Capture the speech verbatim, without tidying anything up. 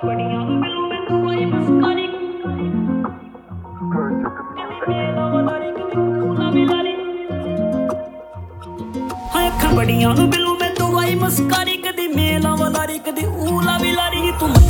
ਬੜੀਆਂ ਨੂੰ ਮਿਲੂ ਮੈਂ ਤੂੰ ਆਈ ਮੁਸਕਾਰੀ ਕਦੀ ਮੇਲਾ ਵਾਲੀ ਕਦੀ ਕੂਲਾ ਮਿਲਾਰੀ ਹਾਏ ਅੱਖਾਂ ਬੜੀਆਂ ਨੂੰ ਮਿਲੂ ਮੈਂ ਤੂੰ ਆਈ ਮੁਸਕਾਰੀ ਕਦੀ ਮੇਲਾ ਵਾਲੀ ਕਦੀ ਊਲਾ ਮਿਲਾਰੀ ਤੂੰ